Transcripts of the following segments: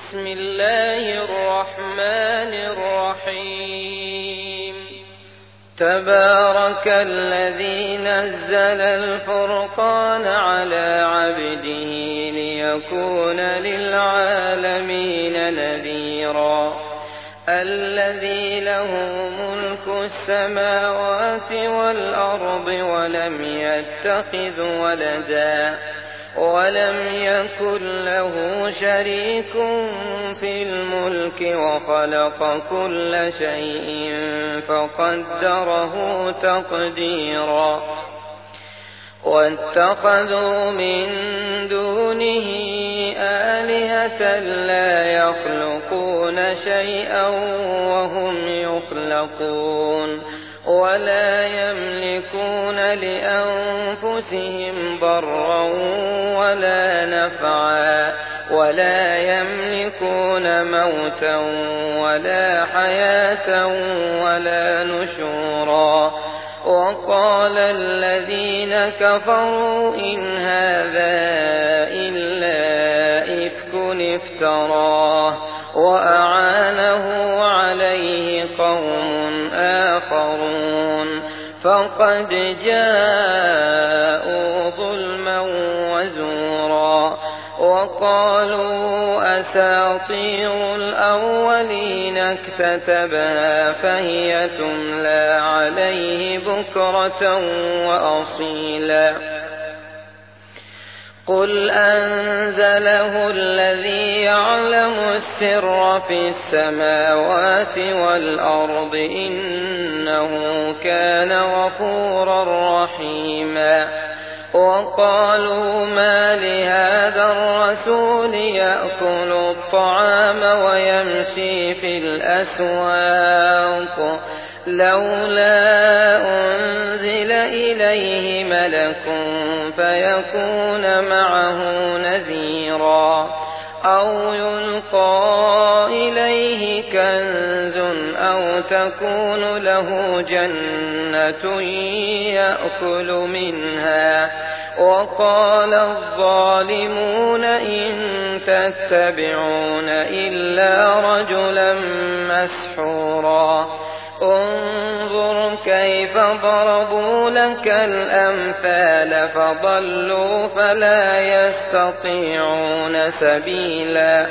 بسم الله الرحمن الرحيم تبارك الذي نزل الفرقان على عبده ليكون للعالمين نذيرا الذي له ملك السماوات والأرض ولم يتخذ ولدا ولم يكن له شريك في الملك وخلق كل شيء فقدره تقديرا واتخذوا من دونه آلهة لا يخلقون شيئا وهم يخلقون ولا يملكون لأنفسهم ضرا ولا نفعا ولا يملكون موتا ولا حياة ولا نشورا وقال الذين كفروا إن هذا إلا إفك افتراه وأعانه عليه قوم آخرون فقد جاءوا ظلما وزورا وقالوا أساطير الأولين اكتتبها فهي تملى عليه بكرة وأصيلا قل أنزله الذي يعلم السر في السماوات والأرض إنه كان غفورا رحيما وقالوا ما لهذا الرسول يأكل الطعام ويمشي في الأسواق لولا أنزل إليه ملك فيكون معه نذيرا أو يلقى إليه كنز أو تكون له جنة يأكل منها وقال الظالمون إن تتبعون إلا رجلا مسحورا انظر كيف ضربوا لك الأمثال فضلوا فلا يستطيعون سبيلا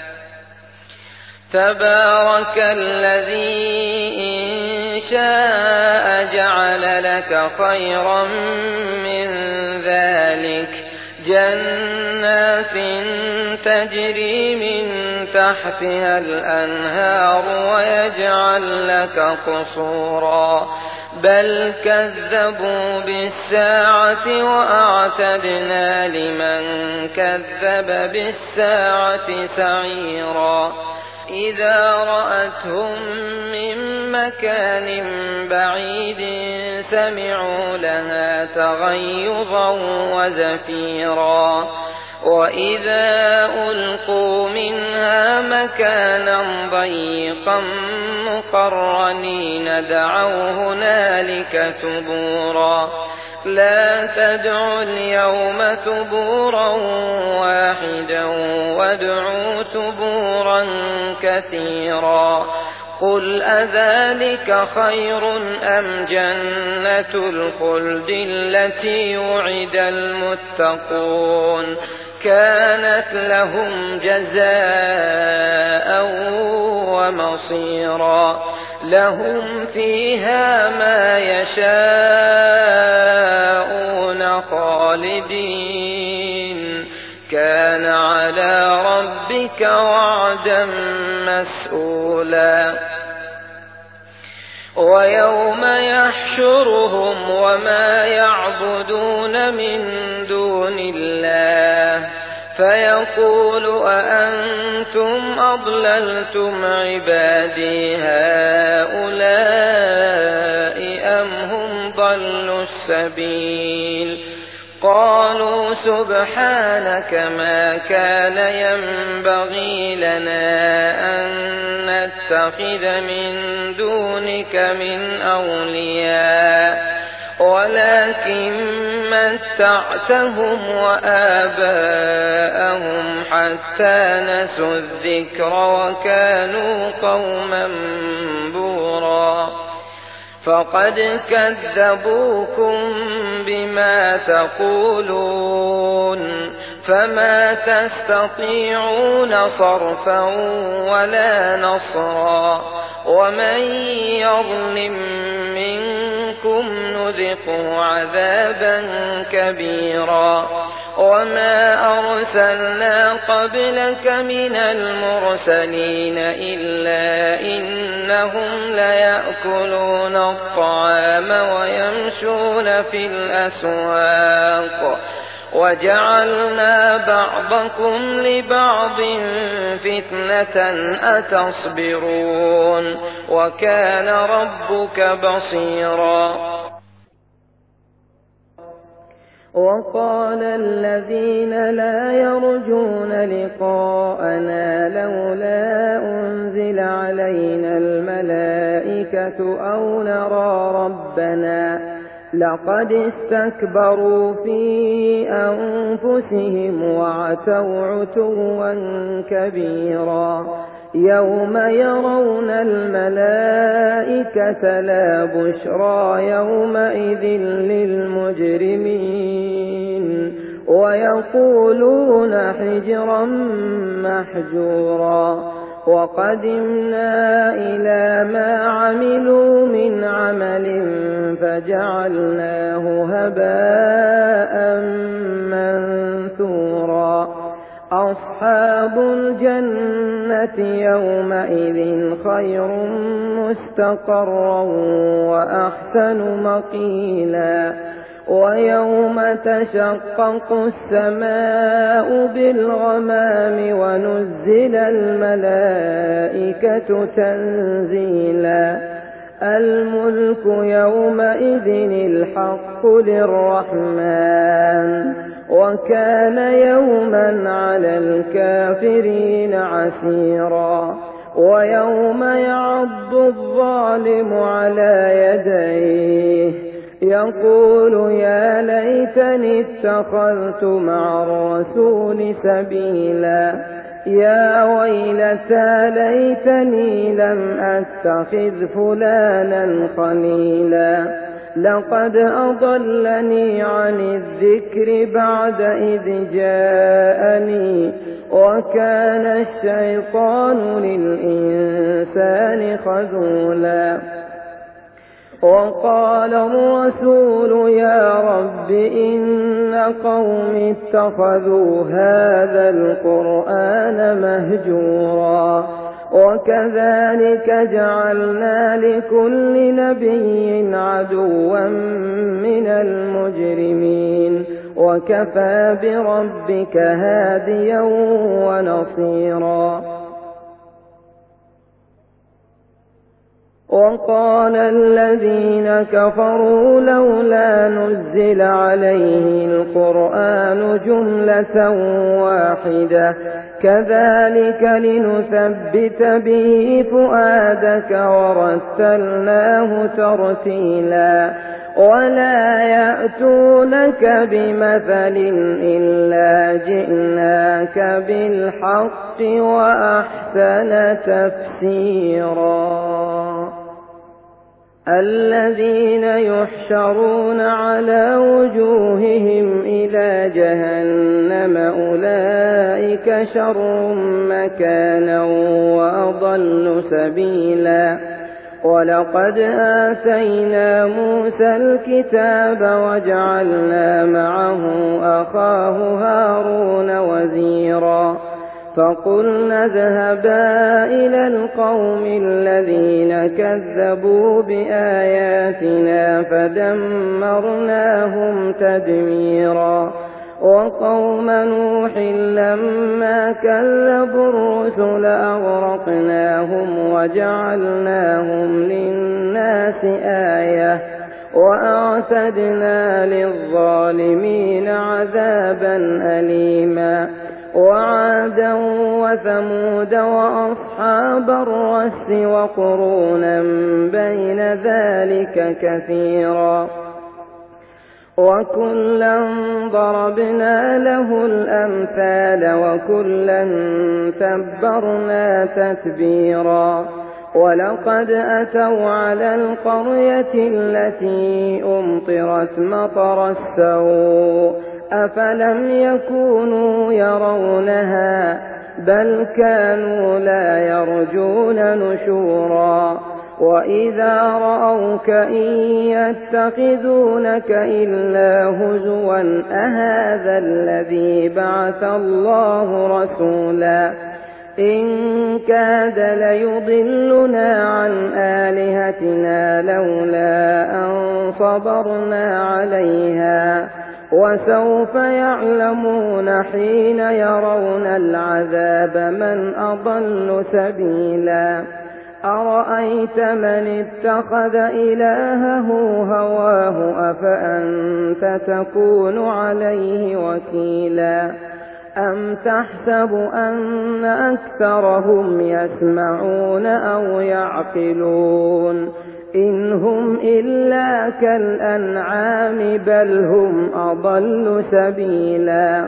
تبارك الذي إن شاء جعل لك خيرا من ذلك جنات تجري من تحتها الأنهار ويجعل لك قصورا بل كذبوا بالساعة وأعتدنا لمن كذب بالساعة سعيرا إذا رأتهم من مكان بعيد سمعوا لها تغيظا وزفيرا وإذا ألقوا منها مكانا ضيقا مقرنين دعوا هنالك ثبورا لا تدعوا اليوم ثبورا واحدا وادعوا ثبورا كثيرا قل أذلك خير أم جنة الخلد التي وعد المتقون كانت لهم جزاء ومصيرا لهم فيها ما يشاءون خالدين كان على ربك وعدا مسئولا ويوم يحشرهم وما يعبدون من دون الله فيقول أأنتم أضللتم عبادي هؤلاء أم هم ضلوا السبيل قالوا سبحانك ما كان ينبغي لنا أن نتخذ من دونك من أولياء ولكن متعتهم وآباءهم حتى نسوا الذكر وكانوا قوما بورا فقد كذبوكم بما تقولون فما تستطيعون صرفا ولا نصرا ومن يظلم منكم نذقه عذابا كبيرا وما أرسلنا قبلك من المرسلين إلا إنهم ليأكلون الطعام ويمشون في الأسواق وجعلنا بعضكم لبعض فتنة أتصبرون وكان ربك بصيرا وقال الذين لا يرجون لقاءنا لولا أنزل علينا الملائكة أو نرى ربنا لقد استكبروا في أنفسهم وعتوا عتوا كبيرا يوم يرون الملائكة لا بشرى يومئذ للمجرمين ويقولون حجرا محجورا وقدمنا إلى ما عملوا من عمل فجعلناه هباء منثورا أصحاب الجنة يومئذ خير مستقرا وأحسن مقيلا ويوم تشقق السماء بالغمام ونزل الملائكة تنزيلا الملك يومئذ الحق للرحمن وكان يوما على الكافرين عسيرا ويوم يعض الظالم على يديه يقول يا ليتني اتخذت مع الرسول سبيلا يا ويلتى ليتني لم أتخذ فلانا خليلا لقد أضلني عن الذكر بعد إذ جاءني وكان الشيطان للإنسان خذولا وقال الرسول يا رب إن قوم اتخذوا هذا القرآن مهجورا وكذلك جعلنا لكل نبي عدوا من المجرمين وكفى بربك هاديا ونصيرا وقال الذين كفروا لولا نزل عليه القرآن جملة واحدة كذلك لنثبت به فؤادك ورتلناه ترتيلا ولا يأتونك بمثل إلا جئناك بالحق وأحسن تفسيرا الذين يحشرون على وجوههم إلى جهنم أولئك شر مكانا وأضل سبيلا ولقد آتينا موسى الكتاب وجعلنا معه أخاه هارون وزيرا فقلنا اذهبا إلى القوم الذين كذبوا بآياتنا فدمرناهم تدميرا وقوم نوح لما كذبوا الرسل أغرقناهم وجعلناهم للناس آية وأعتدنا للظالمين عذابا أليما وعادا وثمود وأصحاب الرس وقرونا بين ذلك كثيرا وكلا ضربنا له الأمثال وكلا تبرنا تتبيرا ولقد أتوا على القرية التي أمطرت مطر السوء أفلم يكونوا يرونها بل كانوا لا يرجون نشورا وإذا رأوك إن يتخذونك إلا هزوا أهذا الذي بعث الله رسولا إن كاد ليضلنا عن آلهتنا لولا أن صبرنا عليها وسوف يعلمون حين يرون العذاب من أضل سبيلا أرأيت من اتخذ إلهه هواه أفأنت تكون عليه وكيلا أم تحسب أن أكثرهم يسمعون أو يعقلون إن هم إلا كالأنعام بل هم أضل سبيلا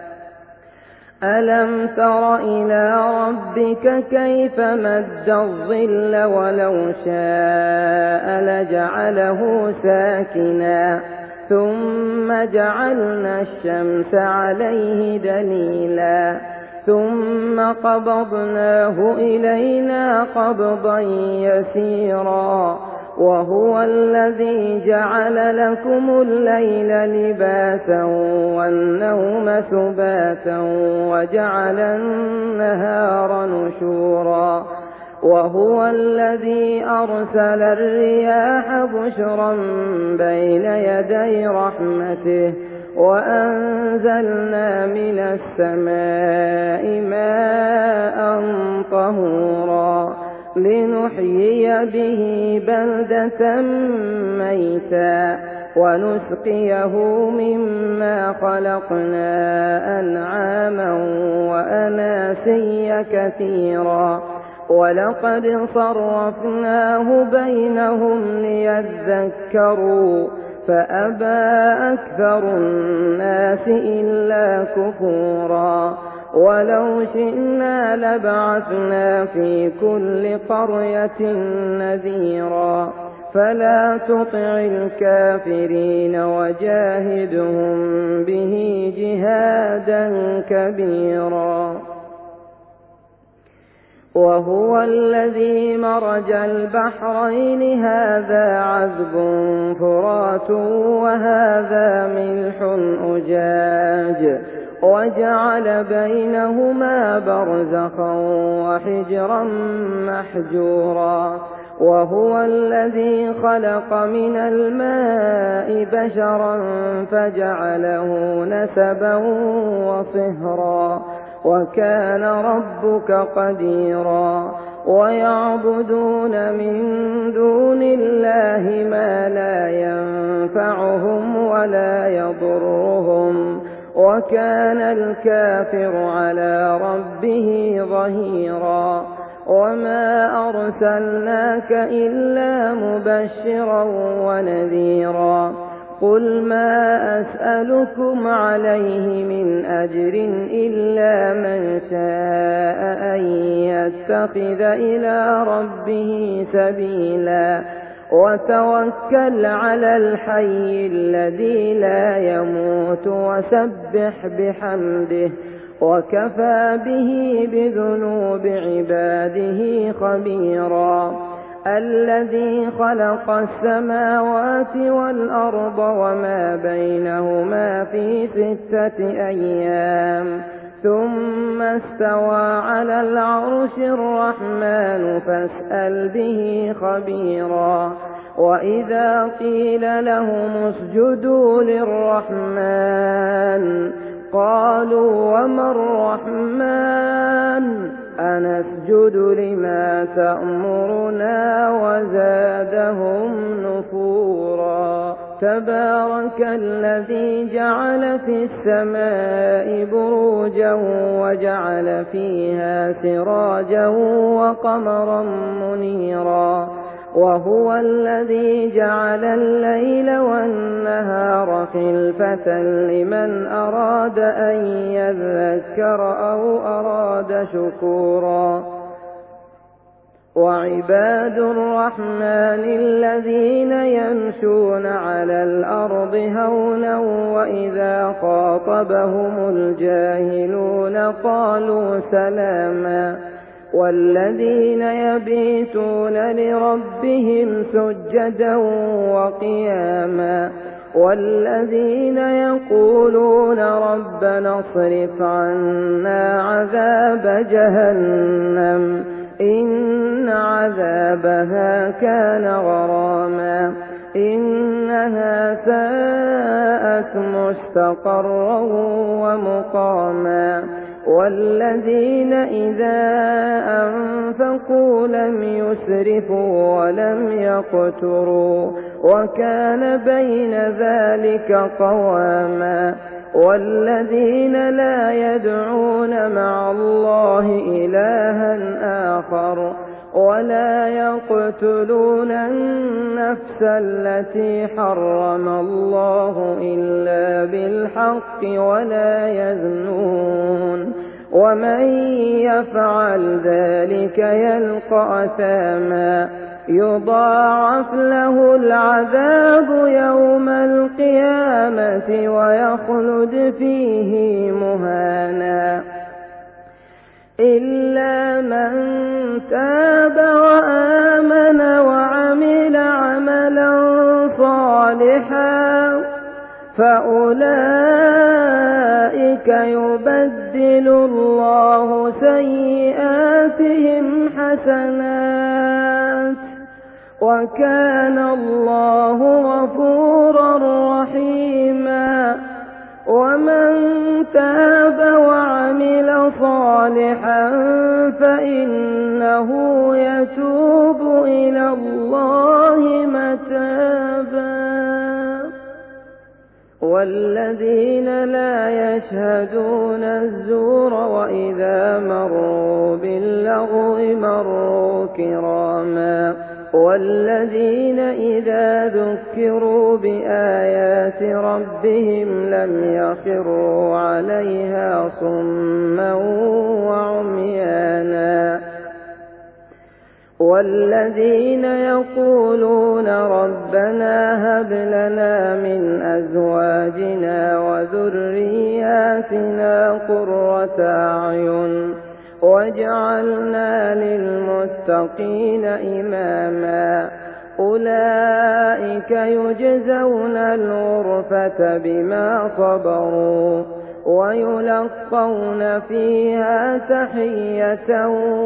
ألم تر إلى ربك كيف مد الظل ولو شاء لجعله ساكنا ثم جعلنا الشمس عليه دليلا ثم قبضناه إلينا قبضا يسيرا وهو الذي جعل لكم الليل لباسا والنوم سباتا وجعل النهار نشورا وهو الذي أرسل الرياح بشرا بين يدي رحمته وأنزلنا من السماء ماء طهورا لنحيي به بلدة ميتا ونسقيه مما خلقنا أنعاما وأناسيا كثيرا ولقد صرفناه بينهم ليذكروا فأبى أكثر الناس إلا كفورا ولو شئنا لبعثنا في كل قرية نذيرا فلا تطع الكافرين وجاهدهم به جهادا كبيرا وهو الذي مرج البحرين هذا عذب فرات وهذا ملح أجاج وجعل بينهما برزخا وحجرا محجورا وهو الذي خلق من الماء بشرا فجعله نسبا وصهرا وكان ربك قديرا ويعبدون من دون الله ما لا ينفعهم ولا يضرهم وكان الكافر على ربه ظهيرا وما أرسلناك إلا مبشرا ونذيرا قل ما أسألكم عليه من أجر إلا من شاء أن يتخذ إلى ربه سبيلا وتوكل على الحي الذي لا يموت وسبح بحمده وكفى به بذنوب عباده خبيرا الذي خلق السماوات والأرض وما بينهما في 6 أيام ثم استوى على العرش الرحمن فاسأل به خبيرا وإذا قيل لهم اسجدوا للرحمن قالوا وما الرحمن أنسجد لما تأمرنا وزادهم نفورا تبارك الذي جعل في السماء بروجا وجعل فيها سراجا وقمرا منيرا وهو الذي جعل الليل والنهار خلفة لمن أراد أن يذكر أو أراد شكورا وعباد الرحمن الذين يمشون على الأرض هونا وإذا خاطبهم الجاهلون قالوا سلاما والذين يبيتون لربهم سجدا وقياما والذين يقولون ربنا اصرف عنا عذاب جهنم إن عذابها كان غراما إنها ساءت مستقرا ومقاما والذين إذا أنفقوا لم يسرفوا ولم يقتروا وكان بين ذلك قواما والذين لا يدعون مع الله إلها آخر ولا يقتلون النفس التي حرم الله إلا بالحق ولا يزنون ومن يفعل ذلك يلقى أثاما يضاعف له العذاب يوم القيامة ويخلد فيه مهانا إلا من تاب وآمن وعمل عملا صالحا فأولئك يبدل الله سيئاتهم حسنات وكان الله غفورا رحيما ومن تاب وعمل صالحا فإنه يتوب إلى الله متابا والذين لا يشهدون الزور وإذا مروا باللغو مروا كراما والذين إذا ذكروا بآيات ربهم لم يخروا عليها صما وعميانا والذين يقولون ربنا هب لنا من أزواجنا وذرياتنا قرة أعين واجعلنا للمتقين إماما أولئك يجزون الغرفة بما صبروا ويلقون فيها تحية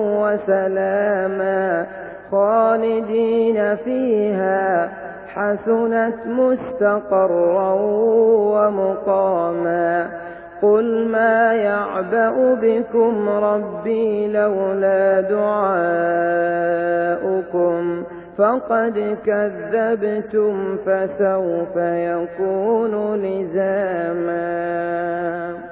وسلاما خالدين فيها حسنت مستقرا ومقاما قل ما يعبأ بكم ربي لولا دعاؤكم فقد كذبتم فسوف يكون لزاما